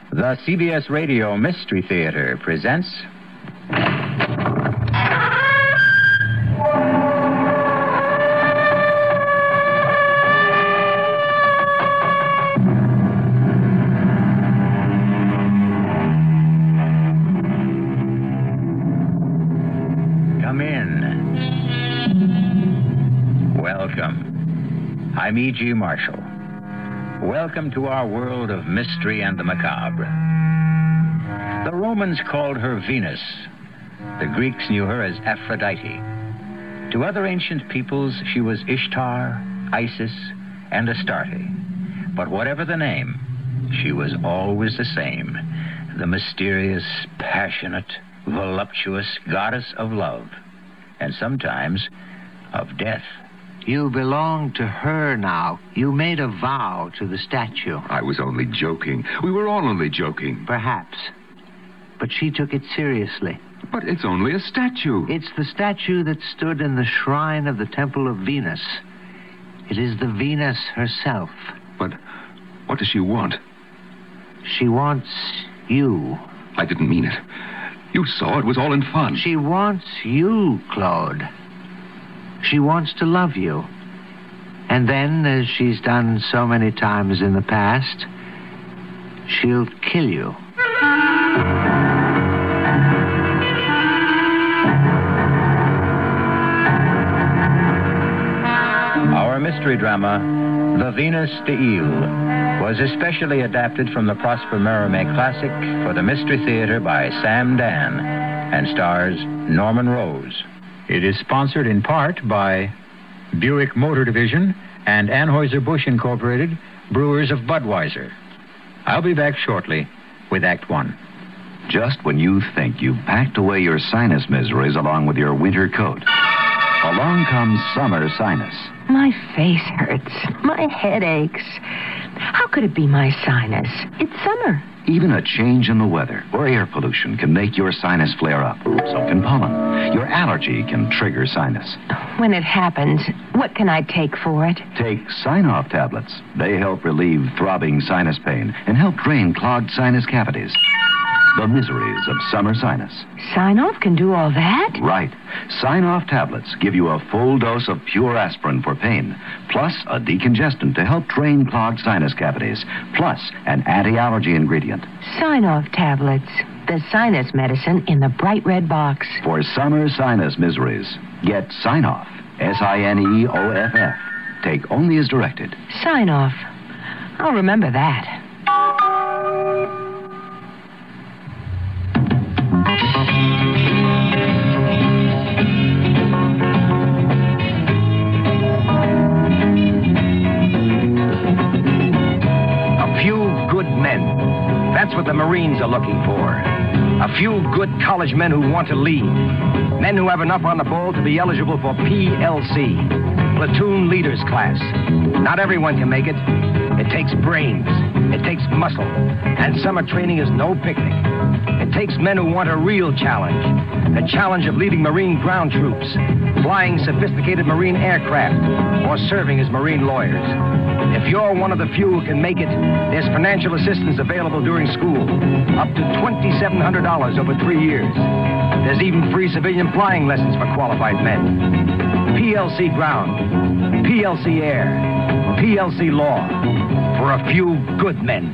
The CBS Radio Mystery Theater presents... Come in. Welcome. I'm E.G. Marshall. Welcome to our world of mystery and the macabre. The Romans called her Venus. The Greeks knew her as Aphrodite. To other ancient peoples, she was Ishtar, Isis, and Astarte. But whatever the name, she was always the same. The mysterious, passionate, voluptuous goddess of love, and sometimes of death. You belong to her now. You made a vow to the statue. I was only joking. We were all only joking. Perhaps. But she took it seriously. But it's only a statue. It's the statue that stood in the shrine of the Temple of Venus. It is the Venus herself. But what does she want? She wants you. I didn't mean it. You saw it was all in fun. She wants you, Claude. She wants to love you. And then, as she's done so many times in the past, she'll kill you. Our mystery drama, The Venus d'Ille, was especially adapted from the Prosper Mérimée classic for the Mystery Theater by Sam Dan and stars Norman Rose. It is sponsored in part by Buick Motor Division and Anheuser-Busch Incorporated, brewers of Budweiser. I'll be back shortly with Act One. Just when you think you've packed away your sinus miseries along with your winter coat, along comes summer sinus. My face hurts. My head aches. How could it be my sinus? It's summer. Even a change in the weather or air pollution can make your sinus flare up. So can pollen. Your allergy can trigger sinus. When it happens, what can I take for it? Take Sign-Off tablets. They help relieve throbbing sinus pain and help drain clogged sinus cavities. The miseries of summer sinus. Sign-Off can do all that? Right. Sign-Off tablets give you a full dose of pure aspirin for pain, plus a decongestant to help drain clogged sinus cavities, plus an anti-allergy ingredient. Sign-Off tablets. The sinus medicine in the bright red box. For summer sinus miseries, get Sign-Off. Sineoff. Take only as directed. Sign-Off. I'll remember that. That's what the Marines are looking for. A few good college men who want to lead. Men who have enough on the ball to be eligible for PLC, Platoon Leaders Class. Not everyone can make it. It takes brains. It takes muscle. And summer training is no picnic. It takes men who want a real challenge. The challenge of leading Marine ground troops, flying sophisticated Marine aircraft, or serving as Marine lawyers. If you're one of the few who can make it, there's financial assistance available during school, up to $2,700 over 3 years. There's even free civilian flying lessons for qualified men. PLC Ground, PLC Air, PLC Law, for a few good men.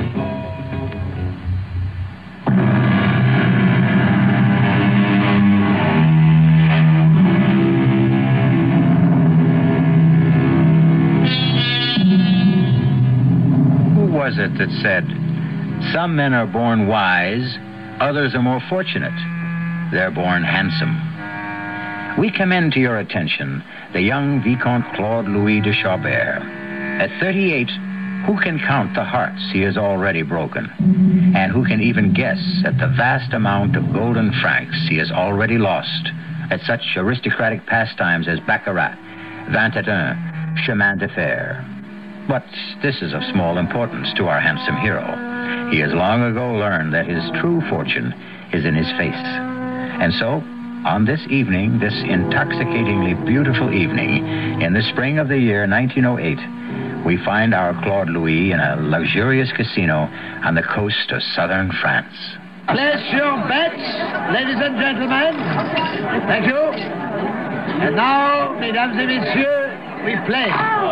Was it that said, some men are born wise, others are more fortunate. They're born handsome. We commend to your attention the young Vicomte Claude Louis de Chabert. At 38, who can count the hearts he has already broken? And who can even guess at the vast amount of golden francs he has already lost at such aristocratic pastimes as baccarat, 21, chemin de fer? But this is of small importance to our handsome hero. He has long ago learned that his true fortune is in his face. And so, on this evening, this intoxicatingly beautiful evening, in the spring of the year 1908, we find our Claude Louis in a luxurious casino on the coast of southern France. Place your bets, ladies and gentlemen. Thank you. And now, mesdames et messieurs, we play.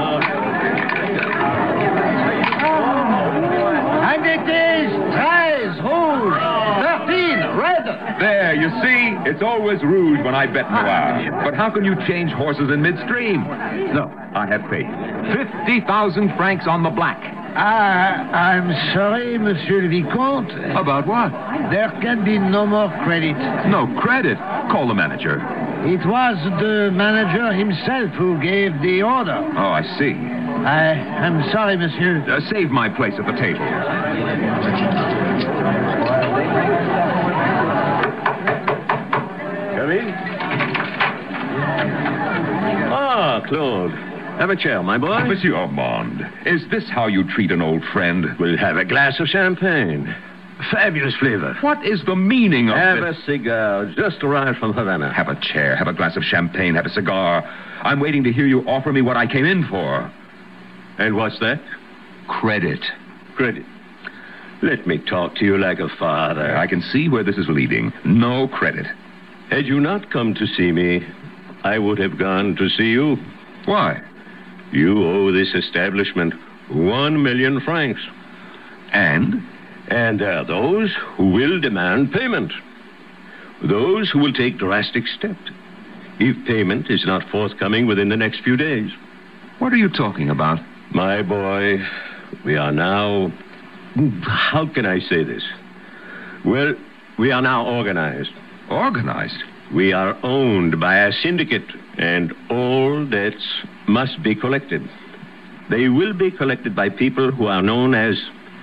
And it is 13 rouge, 13 red. There, you see? It's always rouge when I bet noir. But how can you change horses in midstream? No, I have faith. 50,000 francs on the black. I'm sorry, Monsieur le Vicomte. About what? There can be no more credit. No credit. Call the manager. It was the manager himself who gave the order. Oh, I see. I'm sorry, monsieur. Save my place at the table. Come in. Ah, Claude. Have a chair, my boy. Monsieur Armand, is this how you treat an old friend? We'll have a glass of champagne. Fabulous flavor. What is the meaning of Have this? a cigar. Just arrived from Havana. Have a chair, have a glass of champagne, have a cigar. I'm waiting to hear you offer me what I came in for. And what's that? Credit. Credit. Let me talk to you like a father. I can see where this is leading. No credit. Had you not come to see me, I would have gone to see you. Why? You owe this establishment 1 million francs. And? And there are those who will demand payment. Those who will take drastic steps if payment is not forthcoming within the next few days. What are you talking about? My boy, we are now... How can I say this? Well, we are now organized. Organized? We are owned by a syndicate, and all debts must be collected. They will be collected by people who are known as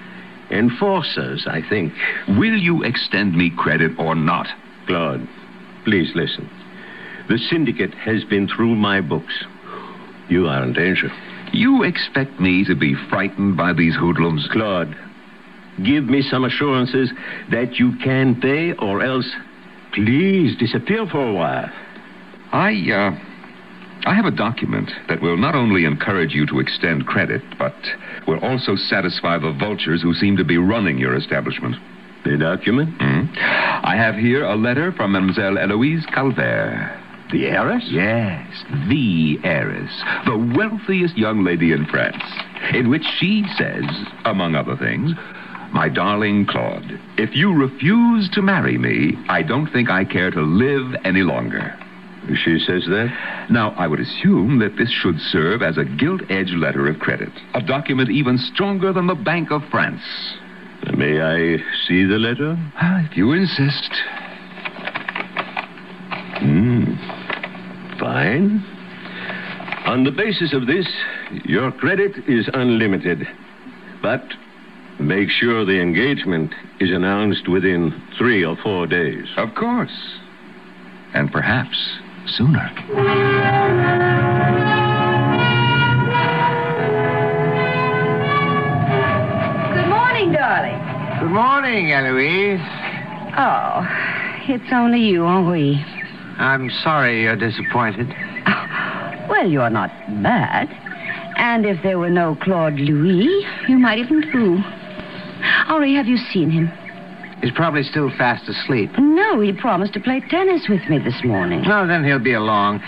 enforcers, I think. Will you extend me credit or not? Claude, please listen. The syndicate has been through my books. You are in danger. You expect me to be frightened by these hoodlums? Claude, give me some assurances that you can pay, or else please disappear for a while. I have a document that will not only encourage you to extend credit, but will also satisfy the vultures who seem to be running your establishment. The document? I have here a letter from Mademoiselle Eloise Calvert. The heiress? Yes, the heiress, the wealthiest young lady in France, in which she says, among other things, "My darling Claude, if you refuse to marry me, I don't think I care to live any longer." She says that? Now, I would assume that this should serve as a gilt-edged letter of credit, a document even stronger than the Bank of France. May I see the letter? If you insist. Fine. On the basis of this, your credit is unlimited. But make sure the engagement is announced within 3 or 4 days. Of course. And perhaps sooner. Good morning, darling. Good morning, Eloise. Oh, it's only you, Henri. I'm sorry you're disappointed. Well, you're not bad. And if there were no Claude Louis, you might even do. Henri, have you seen him? He's probably still fast asleep. No, he promised to play tennis with me this morning. Oh, then he'll be along.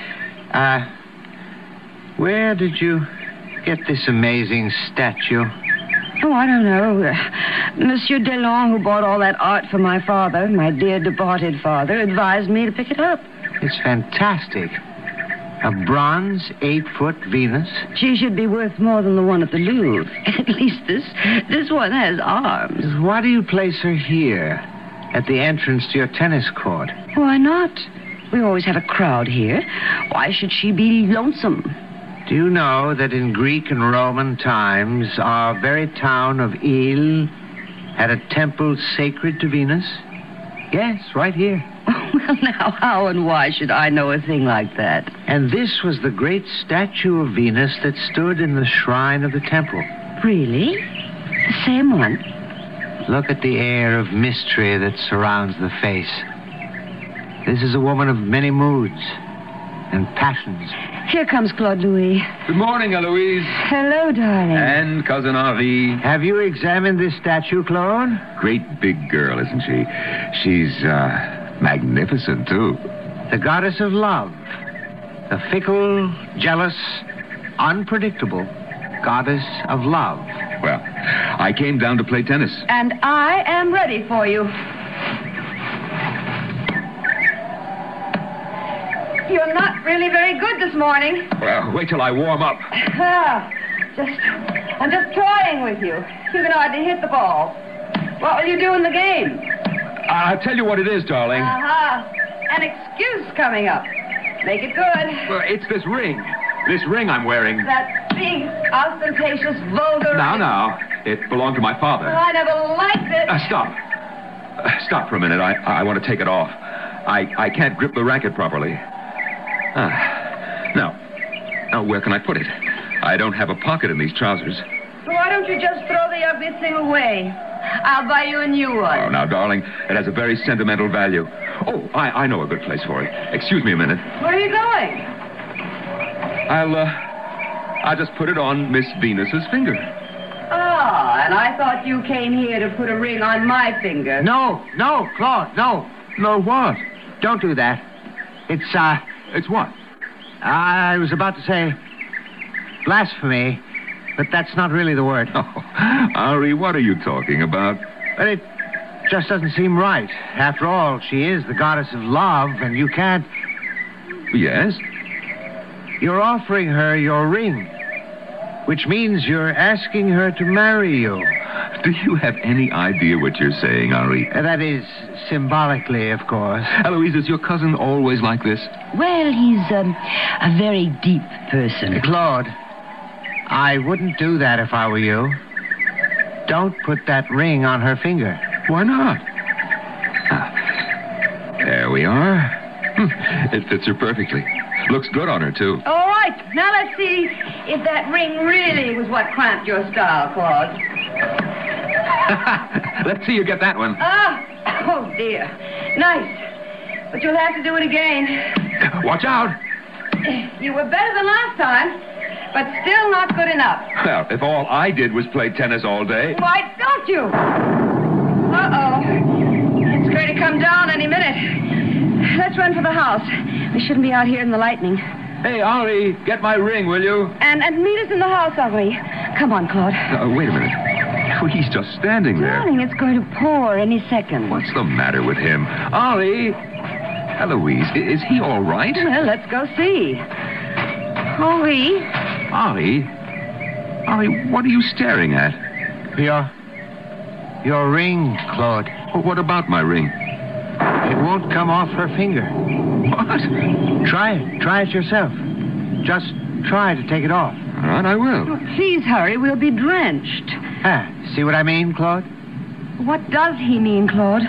Where did you get this amazing statue? Oh, I don't know. Monsieur Delon, who bought all that art for my father, my dear departed father, advised me to pick it up. It's fantastic. A bronze 8-foot Venus. She should be worth more than the one at the Louvre. At least this one has arms. Why do you place her here, at the entrance to your tennis court? Why not? We always have a crowd here. Why should she be lonesome? Do you know that in Greek and Roman times, our very town of Ile had a temple sacred to Venus? Yes, right here. Well, now, how and why should I know a thing like that? And this was the great statue of Venus that stood in the shrine of the temple. Really? The same one? Look at the air of mystery that surrounds the face. This is a woman of many moods and passions. Here comes Claude Louis. Good morning, Eloise. Hello, darling. And Cousin Henri. Have you examined this statue, Claude? Great big girl, isn't she? She's, magnificent, too. The goddess of love. The fickle, jealous, unpredictable goddess of love. Well, I came down to play tennis. And I am ready for you. You're not really very good this morning. Well, wait till I warm up. I'm just toying with you. You can hardly hit the ball. What will you do in the game? I'll tell you what it is, darling. An excuse coming up. Make it good. Well, it's this ring. This ring I'm wearing. That big, ostentatious, vulgar... Now. It belonged to my father. Well, I never liked it. Stop. Stop for a minute. I want to take it off. I can't grip the racket properly. Now, where can I put it? I don't have a pocket in these trousers. Well, why don't you just throw the ugly thing away? I'll buy you a new one. Oh, now, darling, it has a very sentimental value. Oh, I know a good place for it. Excuse me a minute. Where are you going? I'll just put it on Miss Venus's finger. And I thought you came here to put a ring on my finger. No, Claude, no. No, what? Don't do that. It's what? I was about to say blasphemy, but that's not really the word. Oh, Henri, what are you talking about? But it just doesn't seem right. After all, she is the goddess of love, and you can't... Yes? You're offering her your ring, which means you're asking her to marry you. Do you have any idea what you're saying, Henri? That is, symbolically, of course. Eloise, is your cousin always like this? Well, he's a very deep person. Claude, I wouldn't do that if I were you. Don't put that ring on her finger. Why not? There we are. It fits her perfectly. Looks good on her, too. All right. Now let's see if that ring really was what cramped your style, Claude. Let's see you get that one. Oh, dear. Nice. But you'll have to do it again. Watch out. You were better than last time, but still not good enough. Well, if all I did was play tennis all day... Why don't you? Uh-oh. It's going to come down any minute. Let's run for the house. We shouldn't be out here in the lightning. Hey, Henri, get my ring, will you? And meet us in the house, Henri. Come on, Claude. Wait a minute. Oh, he's just standing there. Darling, it's going to pour any second. What's the matter with him? Henri! Eloise, is he all right? Well, let's go see. Henri? Henri, what are you staring at? Your ring, Claude. Well, what about my ring? It won't come off her finger. What? Try it yourself. Just try to take it off. All right, I will. Oh, please hurry, we'll be drenched. See what I mean, Claude? What does he mean, Claude?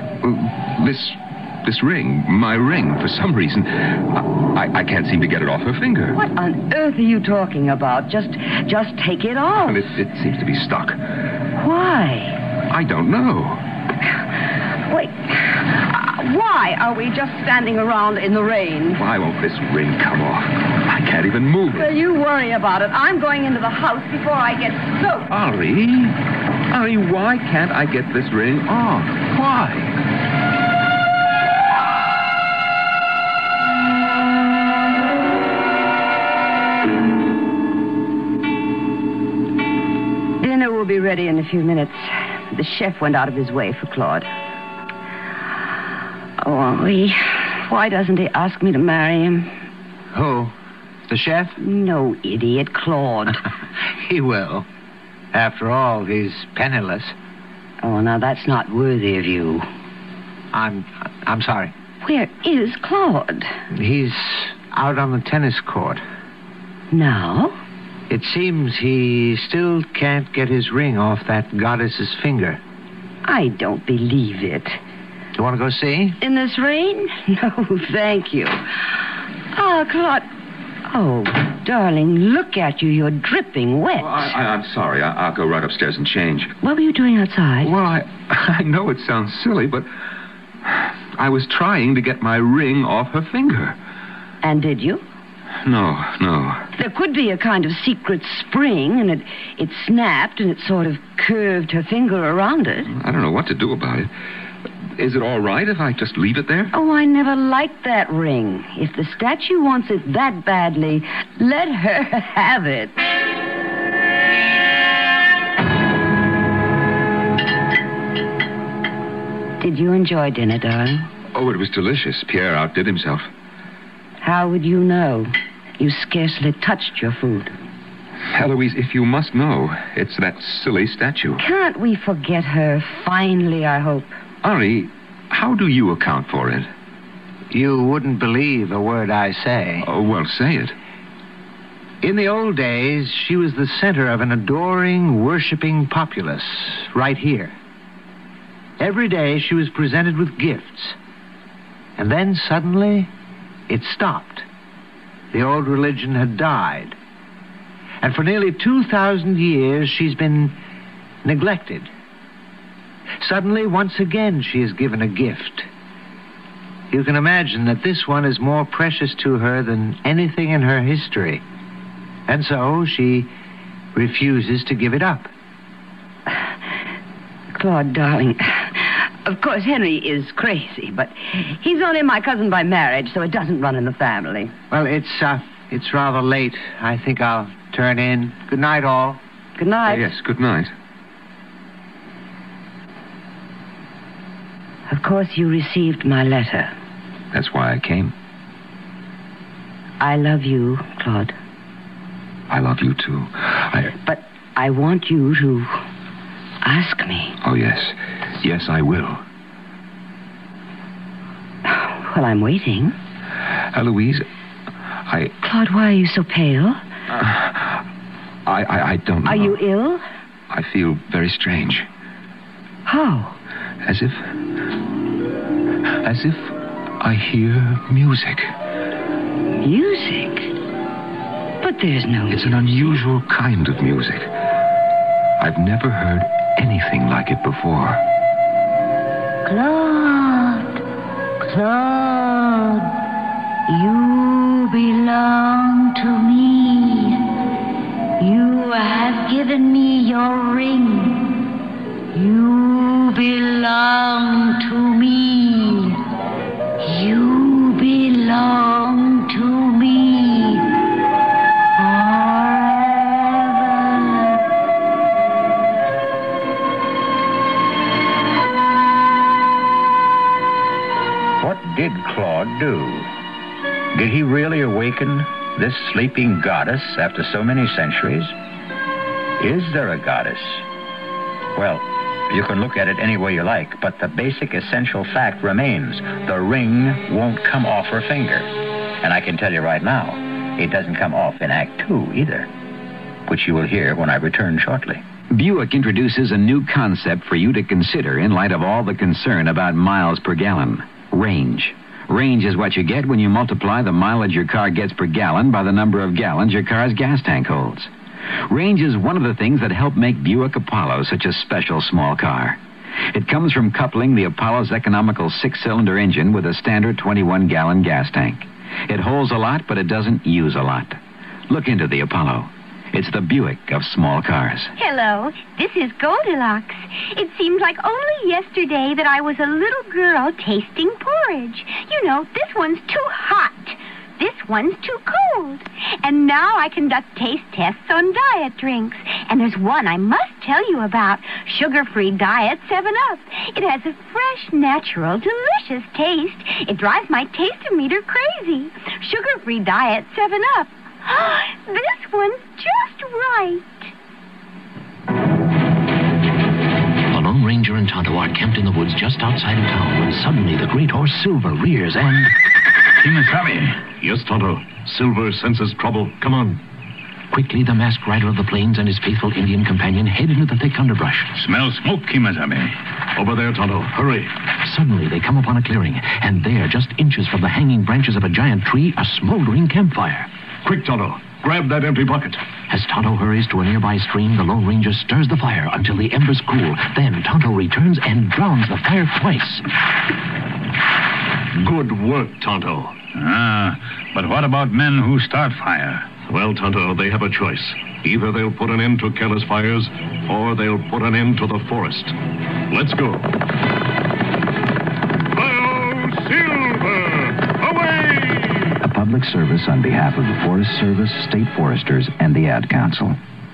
This ring, my ring, for some reason, I can't seem to get it off her finger. What on earth are you talking about? Just take it off. Well, it seems to be stuck. Why? I don't know. Wait. Why are we just standing around in the rain? Why won't this ring come off? I can't even move it. Well, you worry about it. I'm going into the house before I get soaked. Henri, why can't I get this ring off? Why? Dinner will be ready in a few minutes. The chef went out of his way for Claude. Oh, Henri, why doesn't he ask me to marry him? Who? The chef? No, idiot, Claude. He will. After all, he's penniless. Oh, now that's not worthy of you. I'm sorry. Where is Claude? He's out on the tennis court. Now? It seems he still can't get his ring off that goddess's finger. I don't believe it. You want to go see? In this rain? No, thank you. Oh, Claude. Oh, darling, look at you. You're dripping wet. Well, I'm sorry. I'll go right upstairs and change. What were you doing outside? Well, I know it sounds silly, but I was trying to get my ring off her finger. And did you? No. There could be a kind of secret spring, and it snapped, and it sort of curved her finger around it. I don't know what to do about it. Is it all right if I just leave it there? Oh, I never liked that ring. If the statue wants it that badly, let her have it. Did you enjoy dinner, darling? Oh, it was delicious. Pierre outdid himself. How would you know? You scarcely touched your food. Eloise, if you must know, it's that silly statue. Can't we forget her finally, I hope? Henri, how do you account for it? You wouldn't believe a word I say. Oh, well, say it. In the old days, she was the center of an adoring, worshipping populace right here. Every day she was presented with gifts. And then suddenly, it stopped. The old religion had died. And for nearly 2,000 years, she's been neglected. Suddenly, once again, she is given a gift. You can imagine that this one is more precious to her than anything in her history. And so she refuses to give it up. Claude, darling, of course, Henry is crazy, but he's only my cousin by marriage, so it doesn't run in the family. Well, it's rather late. I think I'll turn in. Good night, all. Good night. Yes, good night. Of course, you received my letter. That's why I came. I love you, Claude. I love you, too. But I want you to ask me. Oh, yes. Yes, I will. Well, I'm waiting. Eloise, Claude, why are you so pale? I don't know. Are you ill? I feel very strange. How? As if I hear music. Music? But there's no... It's an unusual kind of music. I've never heard anything like it before. Claude, you belong to me. You have given me your ring. You belong to me. You belong to me. What did Claude do? Did he really awaken this sleeping goddess after so many centuries? Is there a goddess? Well, you can look at it any way you like, but the basic essential fact remains. The ring won't come off her finger. And I can tell you right now, it doesn't come off in Act 2 either, which you will hear when I return shortly. Buick introduces a new concept for you to consider in light of all the concern about miles per gallon. Range. Range is what you get when you multiply the mileage your car gets per gallon by the number of gallons your car's gas tank holds. Range is one of the things that help make Buick Apollo such a special small car. It comes from coupling the Apollo's economical 6-cylinder engine with a standard 21-gallon gas tank. It holds a lot, but it doesn't use a lot. Look into the Apollo. It's the Buick of small cars. Hello, this is Goldilocks. It seems like only yesterday that I was a little girl tasting porridge. You know, this one's too hot. This one's too cold. And now I conduct taste tests on diet drinks. And there's one I must tell you about. Sugar-free Diet 7-Up. It has a fresh, natural, delicious taste. It drives my taste-o-meter crazy. Sugar-free Diet 7-Up. This one's just right. The Lone Ranger and Tonto are camped in the woods just outside of town when suddenly the great horse Silver rears and... Kimasabi. Yes, Tonto. Silver senses trouble. Come on. Quickly, the masked rider of the plains and his faithful Indian companion head into the thick underbrush. Smell smoke, Kimasabi. Over there, Tonto. Hurry. Suddenly, they come upon a clearing, and there, just inches from the hanging branches of a giant tree, a smoldering campfire. Quick, Tonto. Grab that empty bucket. As Tonto hurries to a nearby stream, the Lone Ranger stirs the fire until the embers cool. Then Tonto returns and drowns the fire twice. Good work, Tonto. But what about men who start fire? Well, Tonto, they have a choice. Either they'll put an end to careless fires, or they'll put an end to the forest. Let's go. Hi-yo, Silver! Away! A public service on behalf of the Forest Service, State Foresters, and the Ad Council.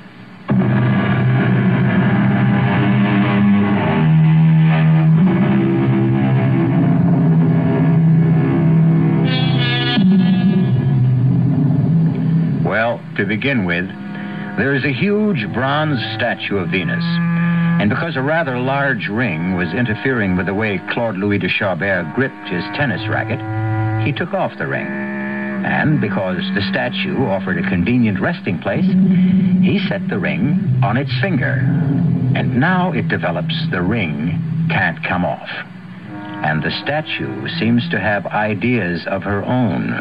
Well, to begin with, there is a huge bronze statue of Venus. And because a rather large ring was interfering with the way Claude Louis de Charbert gripped his tennis racket, he took off the ring. And because the statue offered a convenient resting place, he set the ring on its finger. And now it develops the ring can't come off. And the statue seems to have ideas of her own.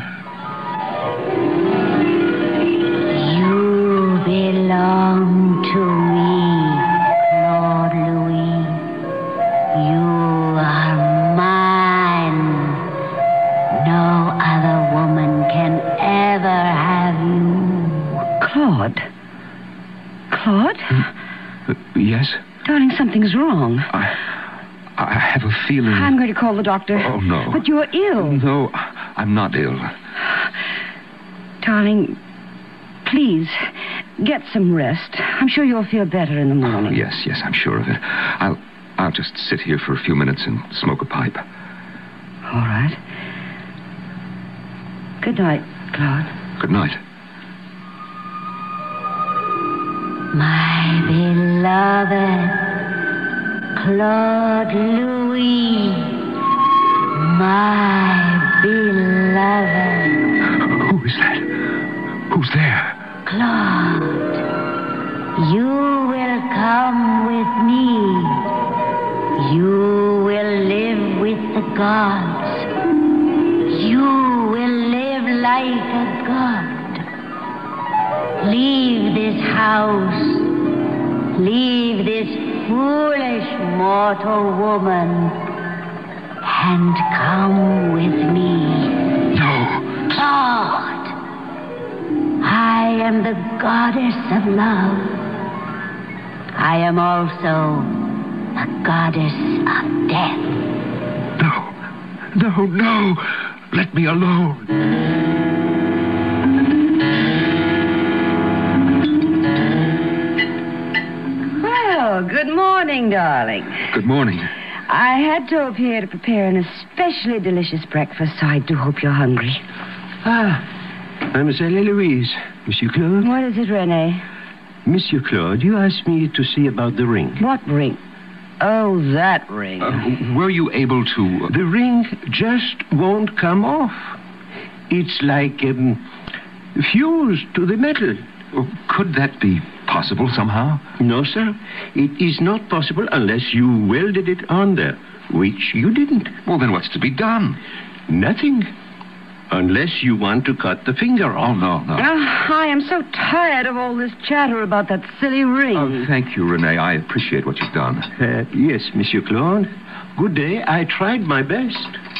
Belong to me, Claude Louis. You are mine. No other woman can ever have you. Claude? Claude? Yes? Darling, something's wrong. I have a feeling... I'm going to call the doctor. Oh, no. But you're ill. No, I'm not ill. Darling, please, get some rest. I'm sure you'll feel better in the morning. Oh, yes, I'm sure of it. I'll just sit here for a few minutes and smoke a pipe. All right. Good night, Claude. Good night. My beloved Claude Louis. My beloved. Who is that? Who's there? Claude, you will come with me. You will live with the gods. You will live like a god. Leave this house. Leave this foolish mortal woman and come with me. No. Claude. I am the goddess of love. I am also the goddess of death. No. Let me alone. Well, good morning, darling. Good morning. I had Tope here to prepare an especially delicious breakfast, so I do hope you're hungry. Mademoiselle Eloise. Monsieur Claude? What is it, René? Monsieur Claude, you asked me to see about the ring. What ring? Oh, that ring. Were you able to... The ring just won't come off. It's like fused to the metal. Could that be possible somehow? No, sir. It is not possible unless you welded it on there, which you didn't. Well, then what's to be done? Nothing. Unless you want to cut the finger off. Oh, no. I am so tired of all this chatter about that silly ring. Oh, thank you, René. I appreciate what you've done. Yes, Monsieur Claude. Good day. I tried my best.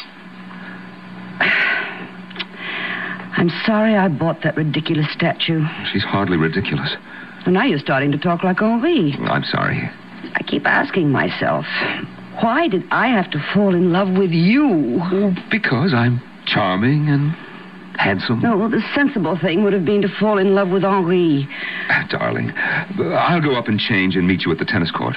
I'm sorry I bought that ridiculous statue. She's hardly ridiculous. And now you're starting to talk like Henri. I'm sorry. I keep asking myself, why did I have to fall in love with you? Well, because I'm charming and handsome. No, well, the sensible thing would have been to fall in love with Henri. Darling, I'll go up and change and meet you at the tennis court.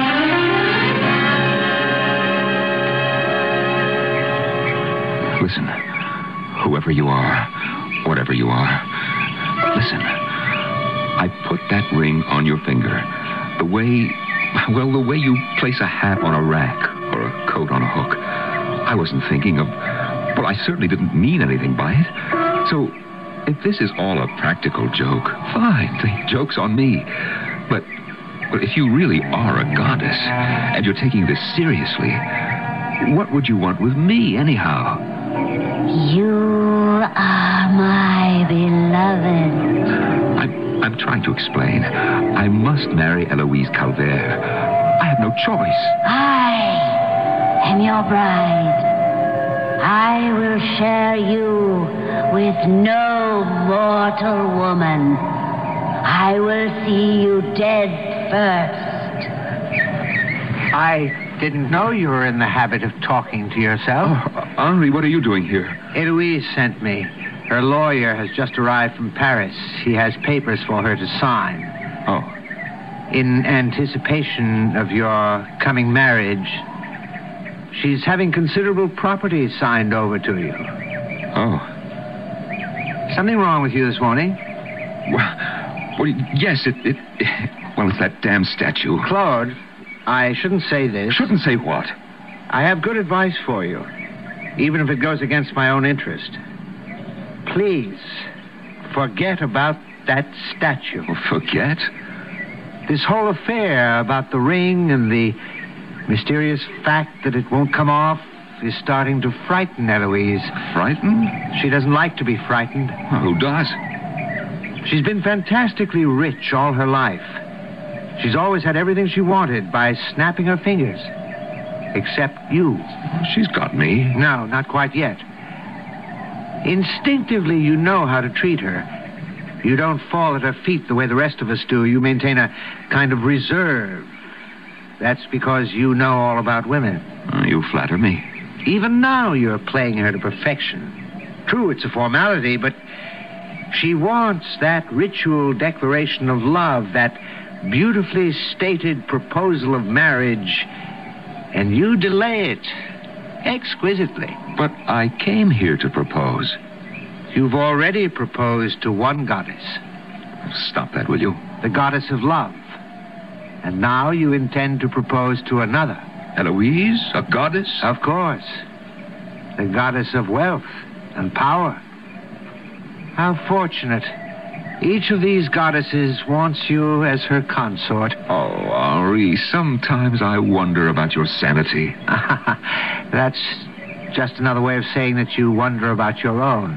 Listen, whoever you are, whatever you are, listen. I put that ring on your finger the way you place a hat on a rack or a coat on a hook. I wasn't thinking of... Well, I certainly didn't mean anything by it. So, if this is all a practical joke, fine. The joke's on me. But if you really are a goddess, and you're taking this seriously, what would you want with me, anyhow? You are my beloved. I'm trying to explain. I must marry Eloise Calvert. I have no choice. I am your bride. I will share you with no mortal woman. I will see you dead first. I didn't know you were in the habit of talking to yourself. Oh, Henri, what are you doing here? Eloise sent me. Her lawyer has just arrived from Paris. He has papers for her to sign. Oh. In anticipation of your coming marriage, she's having considerable property signed over to you. Oh. Something wrong with you this morning? Well, yes, well, it's that damn statue. Claude, I shouldn't say this. Shouldn't say what? I have good advice for you, even if it goes against my own interest. Please, forget about that statue. Forget? This whole affair about the ring and the mysterious fact that it won't come off is starting to frighten Eloise. Frightened? She doesn't like to be frightened. Well, who does? She's been fantastically rich all her life. She's always had everything she wanted by snapping her fingers. Except you. She's got me. No, not quite yet. Instinctively, you know how to treat her. You don't fall at her feet the way the rest of us do. You maintain a kind of reserve. That's because you know all about women. You flatter me. Even now, you're playing her to perfection. True, it's a formality, but she wants that ritual declaration of love, that beautifully stated proposal of marriage, and you delay it exquisitely. But I came here to propose. You've already proposed to one goddess. Stop that, will you? The goddess of love. And now you intend to propose to another. Eloise? A goddess? Of course. The goddess of wealth and power. How fortunate. Each of these goddesses wants you as her consort. Oh, Henri, sometimes I wonder about your sanity. That's just another way of saying that you wonder about your own.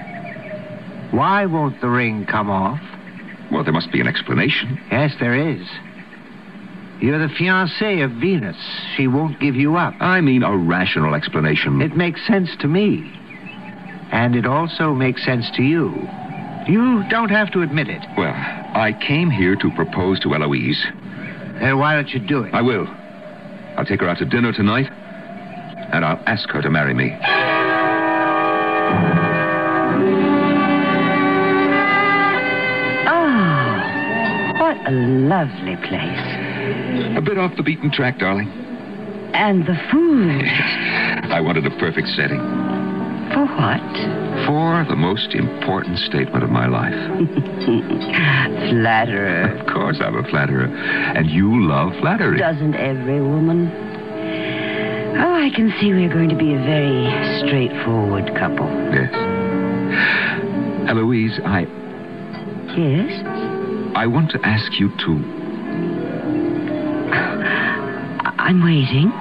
Why won't the ring come off? Well, there must be an explanation. Yes, there is. You're the fiancé of Venus. She won't give you up. I mean a rational explanation. It makes sense to me. And it also makes sense to you. You don't have to admit it. Well, I came here to propose to Eloise. Then why don't you do it? I will. I'll take her out to dinner tonight, and I'll ask her to marry me. What a lovely place. A bit off the beaten track, darling. And the food. I wanted a perfect setting. For what? For the most important statement of my life. Flatterer. Of course I'm a flatterer. And you love flattery. Doesn't every woman? Oh, I can see we're going to be a very straightforward couple. Yes. Eloise, Yes? I want to ask you to... I'm waiting.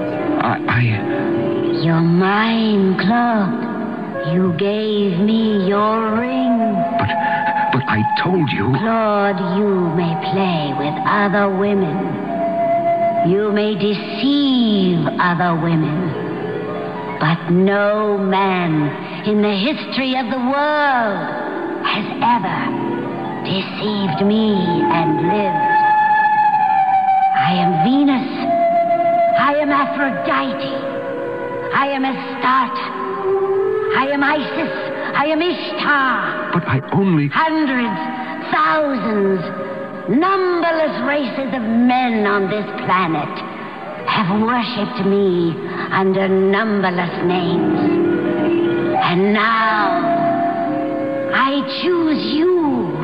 You're mine, Claude. You gave me your ring. But I told you... Claude, you may play with other women. You may deceive other women. But no man in the history of the world has ever deceived me and lived. I am Venus. I am Aphrodite. I am Astarte. I am Isis. I am Ishtar. But I only... Hundreds, thousands, numberless races of men on this planet have worshipped me under numberless names. And now, I choose you.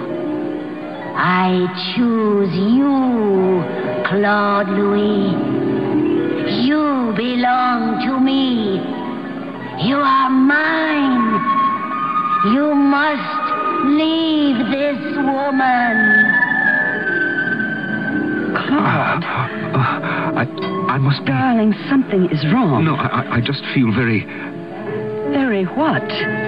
I choose you, Claude Louis. You belong to me. You are mine. You must leave this woman. Claude. I must be... Darling, something is wrong. No, I just feel very... Very what?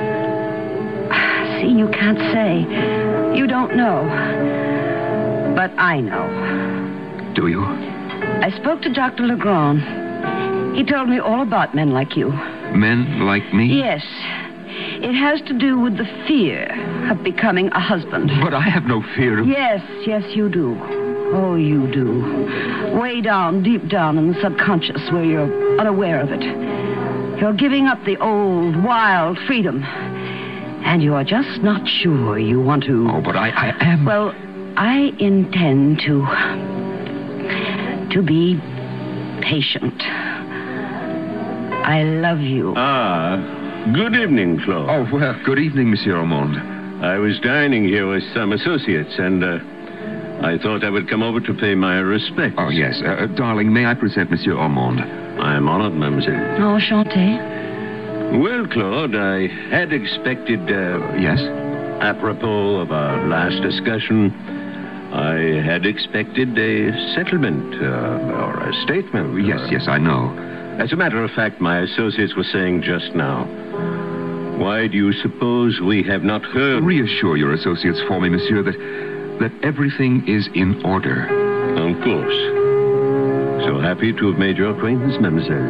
See, you can't say. You don't know. But I know. Do you? I spoke to Dr. Legrand. He told me all about men like you. Men like me? Yes. It has to do with the fear of becoming a husband. But I have no fear of... Yes, you do. Oh, you do. Way down, deep down in the subconscious where you're unaware of it. You're giving up the old, wild freedom. And you're just not sure you want to... Oh, but I am... Well, I intend to be patient. I love you. Good evening, Claude. Oh, well, good evening, Monsieur Ormond. I was dining here with some associates, and I thought I would come over to pay my respects. Oh, yes. Darling, may I present Monsieur Ormond? I am honored, mademoiselle. Enchanté. Well, Claude, I had expected... Yes? Apropos of our last discussion, I had expected a settlement or a statement. Yes, I know. As a matter of fact, my associates were saying just now, why do you suppose we have not heard... Reassure your associates for me, monsieur, that everything is in order. Of course. So happy to have made your acquaintance, mademoiselle.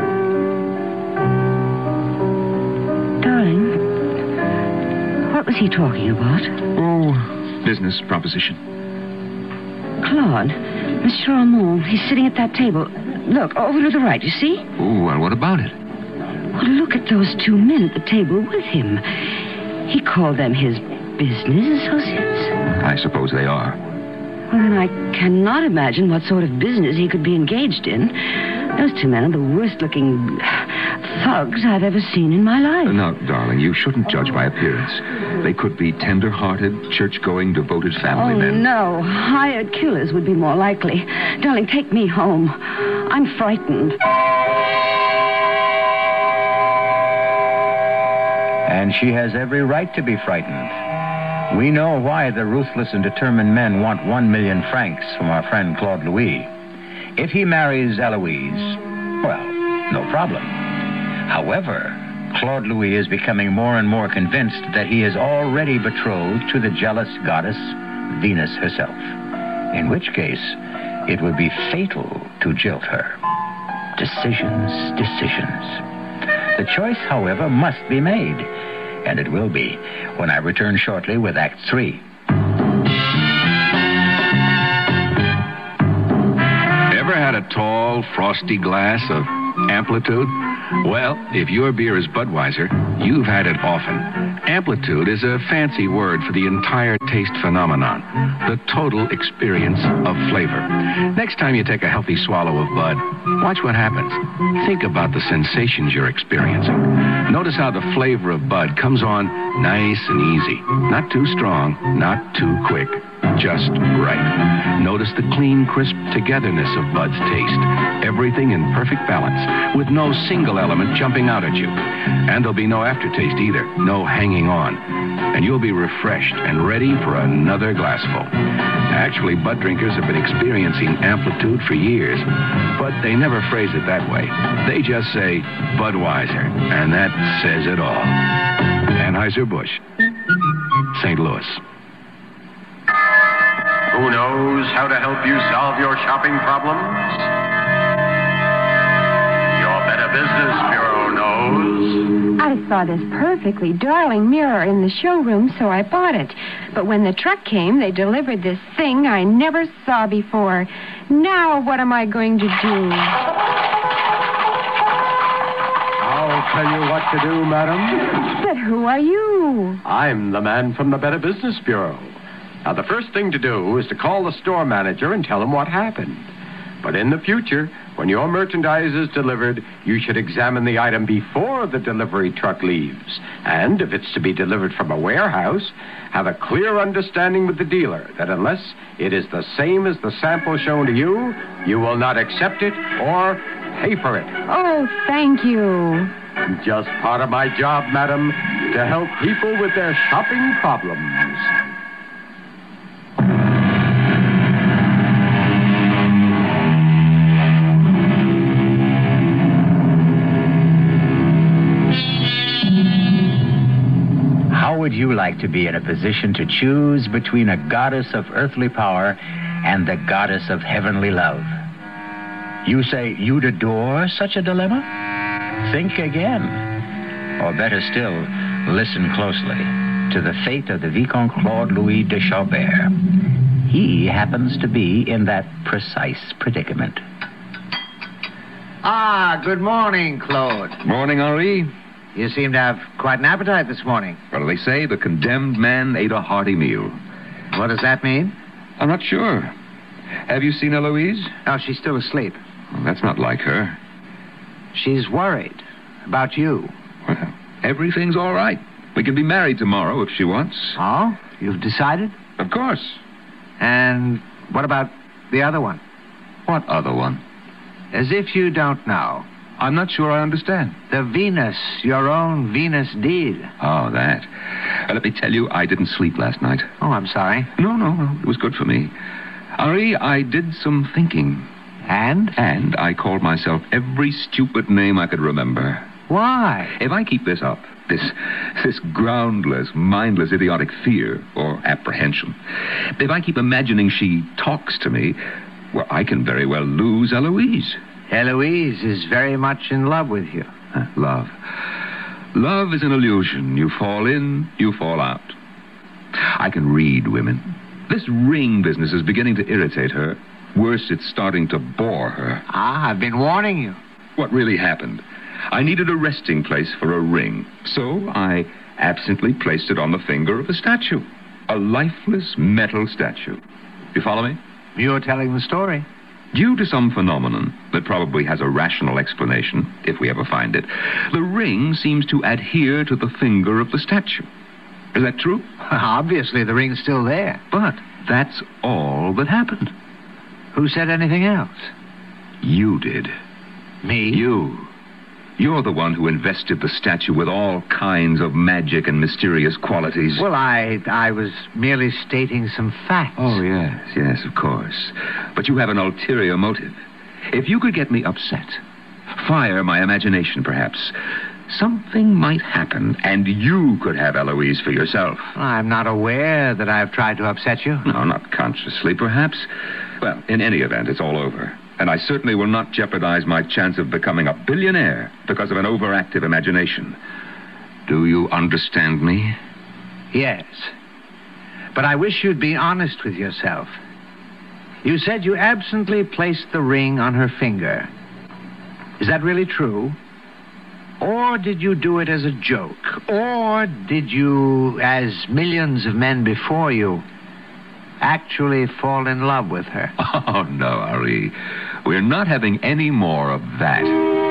Darling, what was he talking about? Oh, business proposition. Claude, Monsieur Armand, he's sitting at that table. Look, over to the right, you see? Oh, well, what about it? Well, look at those two men at the table with him. He called them his business associates. I suppose they are. Well, then I cannot imagine what sort of business he could be engaged in. Those two men are the worst-looking thugs I've ever seen in my life. Now, darling, you shouldn't judge by appearance. They could be tender-hearted, church-going, devoted family men. Oh, no. Hired killers would be more likely. Darling, take me home. I'm frightened. And she has every right to be frightened. We know why the ruthless and determined men want 1 million francs from our friend Claude Louis. If he marries Eloise, well, no problem. However, Claude Louis is becoming more and more convinced that he is already betrothed to the jealous goddess Venus herself, in which case it would be fatal to jilt her. Decisions. The choice, however, must be made, and it will be when I return shortly with Act 3. Ever had a tall, frosty glass of Amplitude? Well, if your beer is Budweiser, you've had it often. Amplitude is a fancy word for the entire taste phenomenon, the total experience of flavor. Next time you take a healthy swallow of Bud, watch what happens. Think about the sensations you're experiencing. Notice how the flavor of Bud comes on nice and easy. Not too strong, not too quick. Just right. Notice the clean, crisp togetherness of Bud's taste. Everything in perfect balance, with no single element jumping out at you. And there'll be no aftertaste either, no hanging on. And you'll be refreshed and ready for another glassful. Actually, Bud drinkers have been experiencing Amplitude for years, but they never phrase it that way. They just say Budweiser, and that says it all. Anheuser-Busch, St. Louis. Who knows how to help you solve your shopping problems? Your Better Business Bureau knows. I saw this perfectly darling mirror in the showroom, so I bought it. But when the truck came, they delivered this thing I never saw before. Now what am I going to do? I'll tell you what to do, madam. But who are you? I'm the man from the Better Business Bureau. Now, the first thing to do is to call the store manager and tell him what happened. But in the future, when your merchandise is delivered, you should examine the item before the delivery truck leaves. And if it's to be delivered from a warehouse, have a clear understanding with the dealer that unless it is the same as the sample shown to you, you will not accept it or pay for it. Oh, thank you. Just part of my job, madam, to help people with their shopping problems. How would you like to be in a position to choose between a goddess of earthly power and the goddess of heavenly love? You say you'd adore such a dilemma? Think again. or better still, listen closely to the fate of the Vicomte Claude Louis de Chabert. He happens to be in that precise predicament. Ah, good morning, Claude. Morning, Henri. You seem to have quite an appetite this morning. Well, they say the condemned man ate a hearty meal. What does that mean? I'm not sure. Have you seen Eloise? Oh, she's still asleep. Well, that's not like her. She's worried about you. Well, everything's all right. We can be married tomorrow if she wants. Oh? You've decided? Of course. And what about the other one? What other one? As if you don't know. I'm not sure I understand. The Venus, your own Venus deed. Oh, that. Let me tell you, I didn't sleep last night. Oh, I'm sorry. No. It was good for me. Henri, I did some thinking. And? And I called myself every stupid name I could remember. Why? If I keep this up, this groundless, mindless, idiotic fear or apprehension, if I keep imagining she talks to me, well, I can very well lose Eloise. Eloise is very much in love with you. Love. Love is an illusion. You fall in, you fall out. I can read women. This ring business is beginning to irritate her. Worse, it's starting to bore her. Ah, I've been warning you. What really happened? I needed a resting place for a ring, so I absently placed it on the finger of a statue. A lifeless metal statue. You follow me? You're telling the story. Due to some phenomenon that probably has a rational explanation, if we ever find it, the ring seems to adhere to the finger of the statue. Is that true? Obviously, the ring's still there. But that's all that happened. Who said anything else? You did. Me? You. You're the one who invested the statue with all kinds of magic and mysterious qualities. Well, I was merely stating some facts. Oh, yes, of course. But you have an ulterior motive. If you could get me upset, fire my imagination, perhaps, something might happen, and you could have Eloise for yourself. I'm not aware that I've tried to upset you. No, not consciously, perhaps. Well, in any event, it's all over. And I certainly will not jeopardize my chance of becoming a billionaire because of an overactive imagination. Do you understand me? Yes. But I wish you'd be honest with yourself. You said you absently placed the ring on her finger. Is that really true? Or did you do it as a joke? Or did you, as millions of men before you, actually fall in love with her? Oh, no, Henri. We're not having any more of that.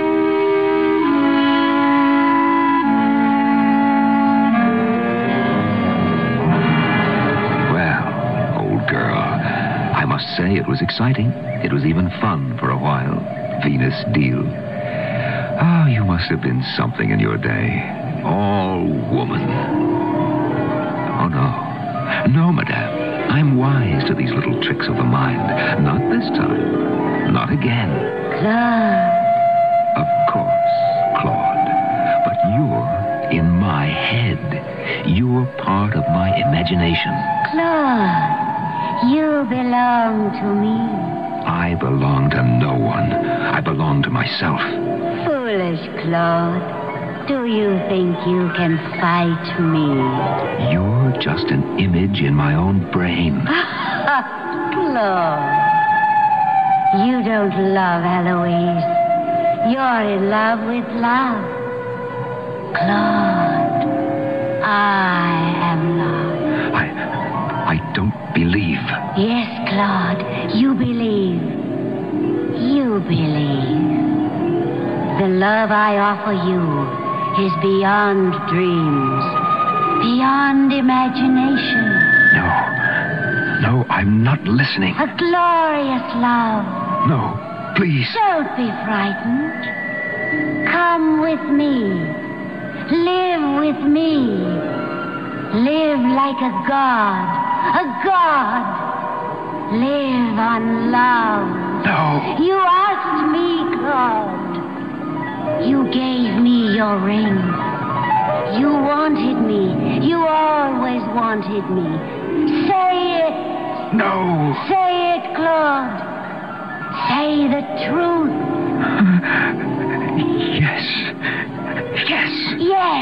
Well, old girl, I must say it was exciting. It was even fun for a while. Venus deal. Oh, you must have been something in your day. All woman. Oh, no. No, madame. I'm wise to these little tricks of the mind. Not this time. Not again. Claude. Of course, Claude. But you're in my head. You're part of my imagination. Claude, you belong to me. I belong to no one. I belong to myself. Foolish Claude. Do you think you can fight me? You're just an image in my own brain. Claude, you don't love Eloise. You're in love with love. Claude, I am love. I don't believe. Yes, Claude, you believe. You believe. The love I offer you is beyond dreams, beyond imagination. No, I'm not listening. A glorious love. No, please. Don't be frightened. Come with me. Live with me. Live like a god. A god. Live on love. No. You asked me, Claude. You gave me your ring. You wanted me. You always wanted me. Say it. No. Say it, Claude. Say the truth. Yes. Yes.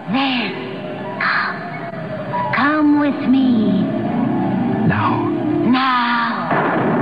Then, come with me. Now. Now.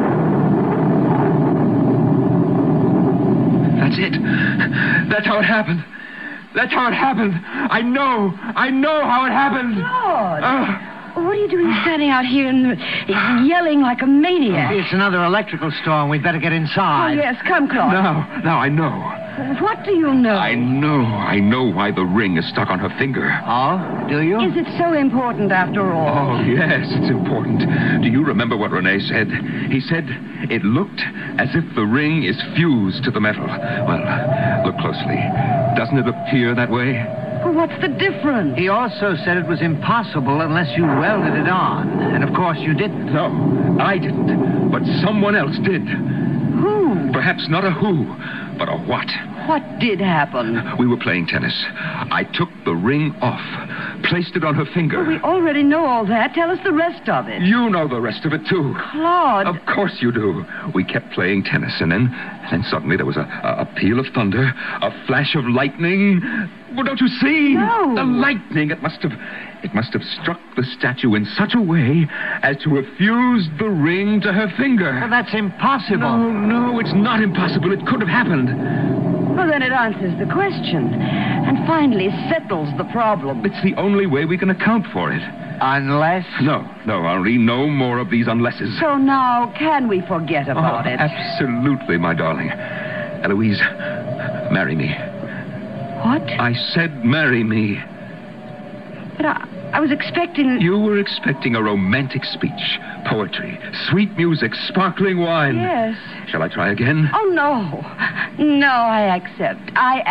That's it. That's how it happened. That's how it happened. I know how it happened. Claude. What are you doing standing out here and yelling like a maniac? It's another electrical storm. We'd better get inside. Oh, yes. Come, Claude. Now I know. What do you know? I know why the ring is stuck on her finger. Oh, do you? Is it so important after all? Oh, yes, it's important. Do you remember what Rene said? He said it looked as if the ring is fused to the metal. Well, look closely. Doesn't it appear that way? Well, what's the difference? He also said it was impossible unless you welded it on. And of course you didn't. No, I didn't. But someone else did. Who? Perhaps not a who, but a what. What did happen? We were playing tennis. I took the ring off, placed it on her finger. Well, we already know all that. Tell us the rest of it. You know the rest of it, too. Claude. Of course you do. We kept playing tennis, and then suddenly there was a peal of thunder, a flash of lightning. Well, don't you see? No. The lightning, it must have struck the statue in such a way as to have fused the ring to her finger. Well, that's impossible. No, it's not impossible. It could have happened. Well, then it answers the question. And finally settles the problem. It's the only way we can account for it. Unless? No, Henri, no more of these unlesses. So now, can we forget about it? Absolutely, my darling. Eloise, marry me. What? I said marry me. But I was expecting... You were expecting a romantic speech, poetry, sweet music, sparkling wine. Yes. Shall I try again? Oh, no. No, I accept.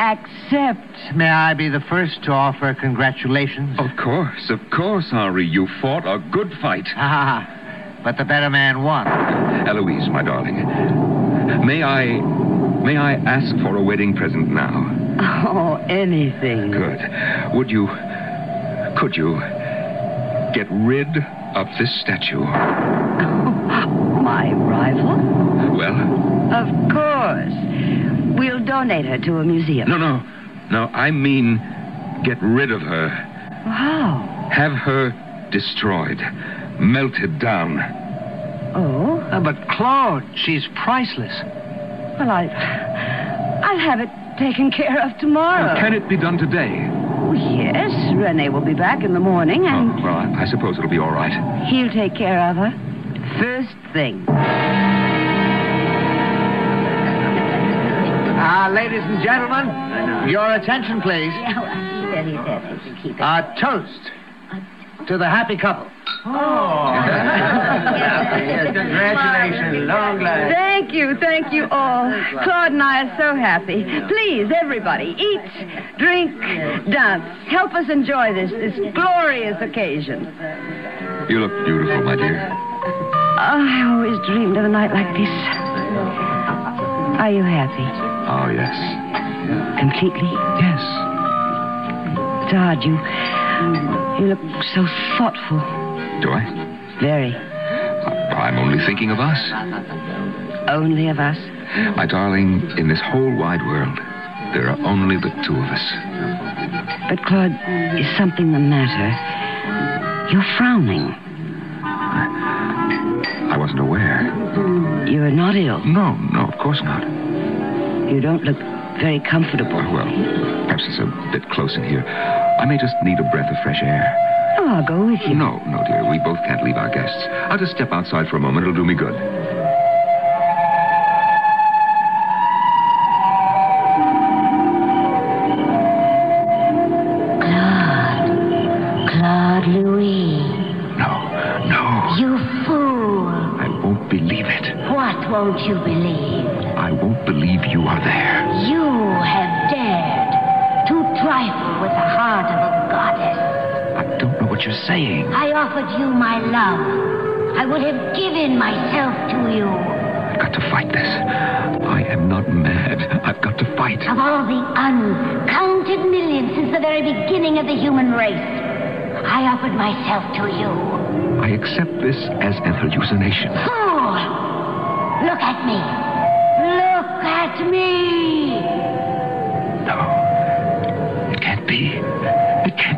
May I be the first to offer congratulations? Of course, Henri. You fought a good fight. But the better man won. Eloise, my darling, may I ask for a wedding present now? Oh, anything. Good. Could you get rid of this statue? My rival? Well? Of course. We'll donate her to a museum. No, I mean get rid of her. How? Have her destroyed, melted down. Oh? But Claude, she's priceless. Well, I'll have it taken care of tomorrow. Can it be done today? Oh, yes. Rene will be back in the morning and... Oh, well, I suppose it'll be all right. He'll take care of her. First thing. Ladies and gentlemen, your attention, please. A toast to the happy couple. Congratulations. Long life. Thank you all. Claude and I are so happy. Please, everybody, eat, drink, dance. Help us enjoy this glorious occasion. You look beautiful, my dear. I always dreamed of a night like this. Are you happy? Oh, yes. Completely? Yes. Todd, you look so thoughtful. Do I? Very. I'm only thinking of us. Only of us? My darling, in this whole wide world, there are only the two of us. But, Claude, is something the matter? You're frowning. I wasn't aware. You're not ill? No, of course not. You don't look very comfortable. Well, perhaps it's a bit close in here. I may just need a breath of fresh air. Oh, I'll go with you. No, dear. We both can't leave our guests. I'll just step outside for a moment. It'll do me good. Claude Louis. No. You fool. I won't believe it. What won't you believe? I won't believe you are there. You have dared to trifle with the heart of a goddess. I don't know what you're saying. I offered you my love. I would have given myself to you. I've got to fight this. I am not mad. I've got to fight. Of all the uncounted millions since the very beginning of the human race, I offered myself to you. I accept this as an hallucination. Fool! Look at me. Look at me. No. It can't be. It can't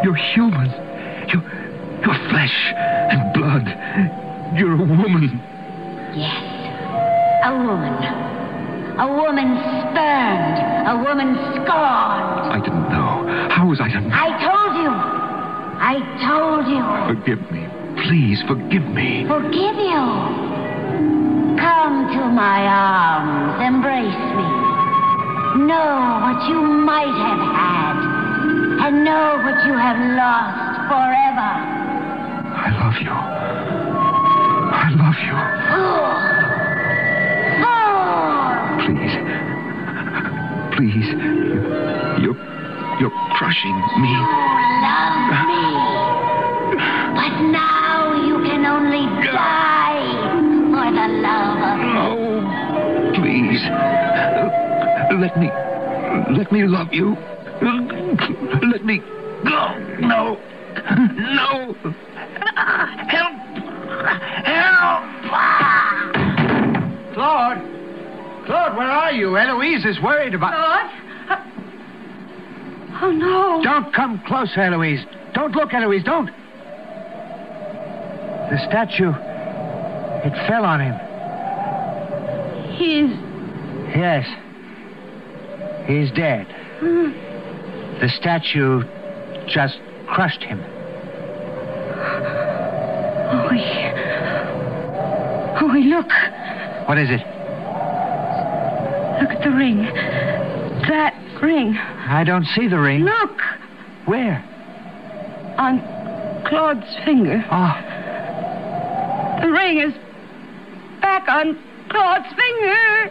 You're human. You're flesh and blood. You're a woman. Yes, a woman. A woman spurned. A woman scorned. I didn't know. How was I to know? I told you. I told you. Forgive me. Please, forgive me. Forgive you. Come to my arms. Embrace me. Know what you might have had. And know what you have lost forever. I love you. I love you. Please. Please. You're crushing me. You love me. But now you can only die for the love of me. Oh, please. Let me love you. Let me go. No. Help. Claude, where are you? Eloise is worried about... Claude? Oh, no. Don't come closer, Eloise. Don't look, Eloise, don't. The statue, it fell on him. Yes. He's dead. The statue just crushed him. Oh, look. What is it? Look at the ring. That ring. I don't see the ring. Look. Where? On Claude's finger. Oh. The ring is back on Claude's finger.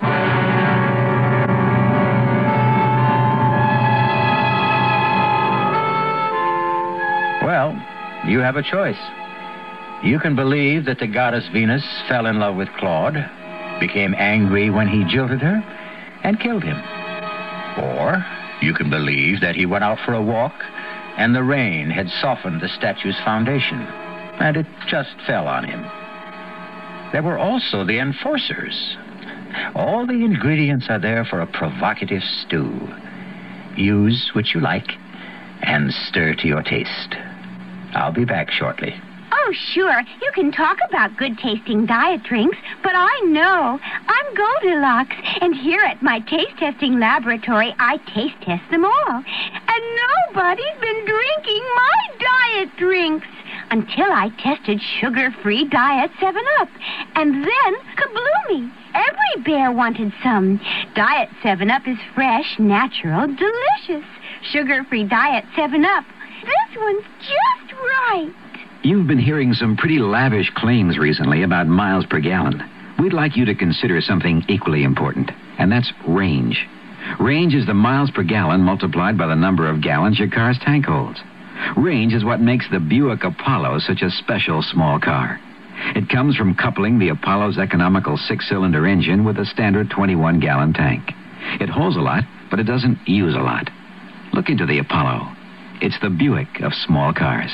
Well, you have a choice. You can believe that the goddess Venus fell in love with Claude, became angry when he jilted her, and killed him. Or you can believe that he went out for a walk, and the rain had softened the statue's foundation, and it just fell on him. There were also the enforcers. All the ingredients are there for a provocative stew. Use which you like, and stir to your taste. I'll be back shortly. Oh, sure. You can talk about good-tasting diet drinks, but I know. I'm Goldilocks, and here at my taste-testing laboratory, I taste-test them all. And nobody's been drinking my diet drinks until I tested sugar-free Diet 7-Up. And then, kabloomy! Every bear wanted some. Diet 7-Up is fresh, natural, delicious. Sugar-free Diet 7-Up. This one's just right. You've been hearing some pretty lavish claims recently about miles per gallon. We'd like you to consider something equally important, and that's range. Range is the miles per gallon multiplied by the number of gallons your car's tank holds. Range is what makes the Buick Apollo such a special small car. It comes from coupling the Apollo's economical 6-cylinder engine with a standard 21-gallon tank. It holds a lot, but it doesn't use a lot. Look into the Apollo. It's the Buick of small cars.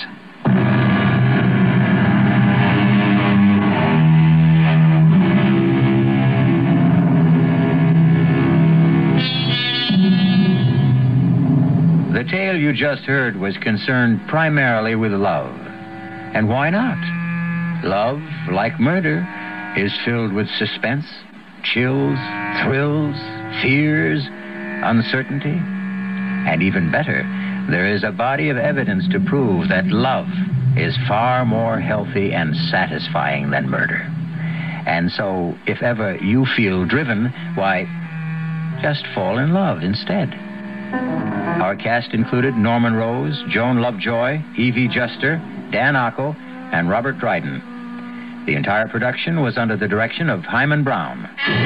The tale you just heard was concerned primarily with love. And why not? Love, like murder, is filled with suspense, chills, thrills, fears, uncertainty. And even better, there is a body of evidence to prove that love is far more healthy and satisfying than murder. And so, if ever you feel driven, why, just fall in love instead. Our cast included Norman Rose, Joan Lovejoy, Evie Juster, Dan Ocko, and Robert Dryden. The entire production was under the direction of Hyman Brown.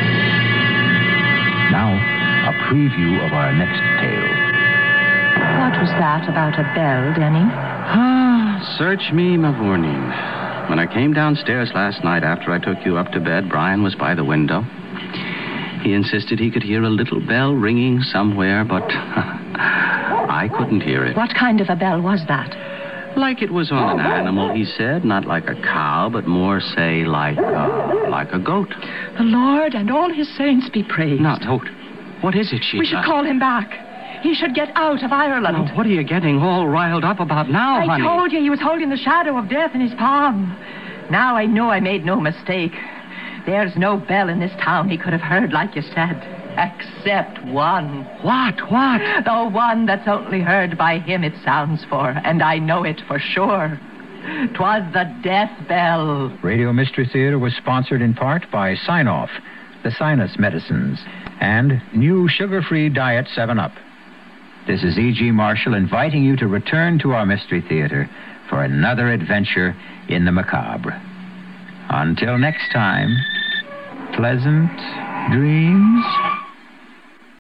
Now, a preview of our next tale. What was that about a bell, Denny? Search me, Mavourneen. When I came downstairs last night after I took you up to bed, Brian was by the window. He insisted he could hear a little bell ringing somewhere, but I couldn't hear it. What kind of a bell was that? Like it was on an animal, he said. Not like a cow, but more, say, like a goat. The Lord and all his saints be praised. Not goat. What is it, Sheila? We should call him back. He should get out of Ireland. Now, what are you getting all riled up about now, honey? I told you he was holding the shadow of death in his palm. Now I know I made no mistake. There's no bell in this town he could have heard like you said. Except one. What? The one that's only heard by him it sounds for, and I know it for sure. 'Twas the death bell. Radio Mystery Theater was sponsored in part by Sign-Off, the sinus medicines, and new sugar-free Diet 7-Up. This is E.G. Marshall inviting you to return to our Mystery Theater for another adventure in the macabre. Until next time, pleasant dreams.